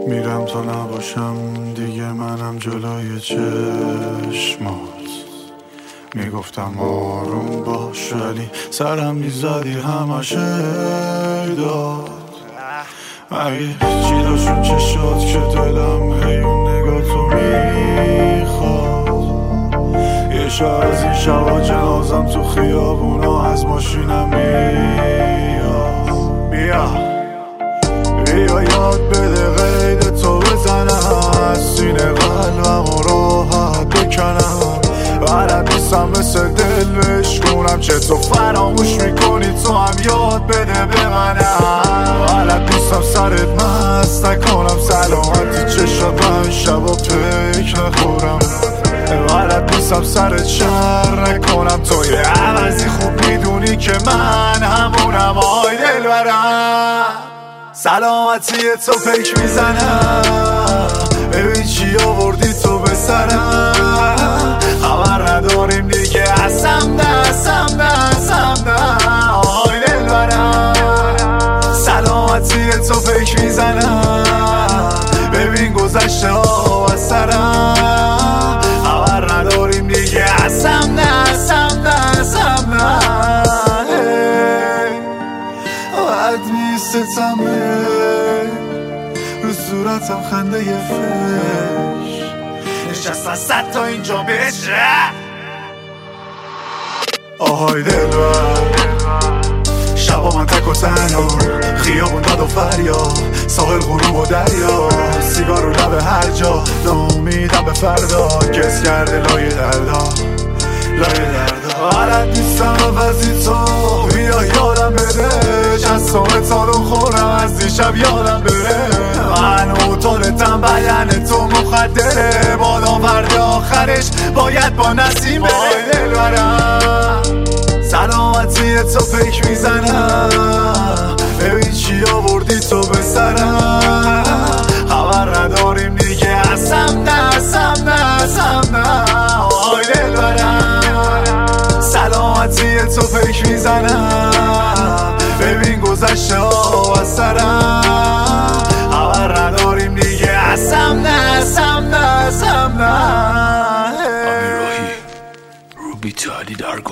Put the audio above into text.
میرم تا نباشم دیگه منم جلوی چشمات. میگفتم آروم باش ولی سرم میزدی همش داد. اگه چی داشون چشات که دلم هیون نگاه تو میخواد. یه شب از این شبا جنازم تو خیابونا از ماشینم بیا یاد بده قید تو بزنم، از سینه قلبم و راحت بکنم. بلد نیستم مثل دل بشکنم، چه تو فراموش میکنی تو هم یاد بده به منم. بلد نیستم سرت مست نکنم، سلامتی چشات من شبا پیک نخورم. بلد نیستم سرت شر نکنم، تو یه عوضی خوب میدونی که من همونم. آی دل برم سلامتی تو پیک میزنم، ببین چی آوردی تو به سرم. خبر نداریم دیگه اصم نه آی دل برم سلامتی تو پیک میزنم، ببین گذشته ها از سرم. خبر نداریم دیگه اصم نه بد میستمه رو صورتم خنده یه فش نشستن 100 تا اینجا بشه. آهای دلبر شبا من تک و تنها، خیابون داد و فریاد، ساحل غروب و دریا، سیگار رو لب هر جا، ناامیدم به فردا، کس کرده لای دردا. بلد نیستم عوضی تو بیا یادم بده، جستامه تا رو خورم از دیشب یادم بره. من اوتالتم بدن تو مخدره، بادام فرد آخرش باید با نسیم بره. آی دل برم سلامتی تو پیک میزنم، ببین چی آوردی تو به سرم. خبر نداریم دیگه اصم نه آی دل برم سلامتی تو پیک میزنم، ببین گذشته ها از سرم. خبر نداریم دیگه اصم نه روبی تالی دارگو